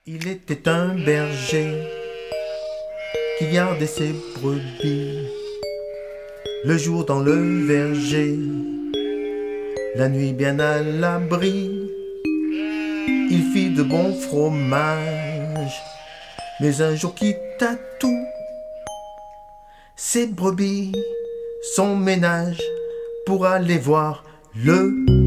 Il était un berger qui gardait ses brebis, le jour dans le verger, la nuit bien à l'abri. Il fit de bons fromages, mais un jour quitta tout, ses brebis, son ménage, pour aller voir le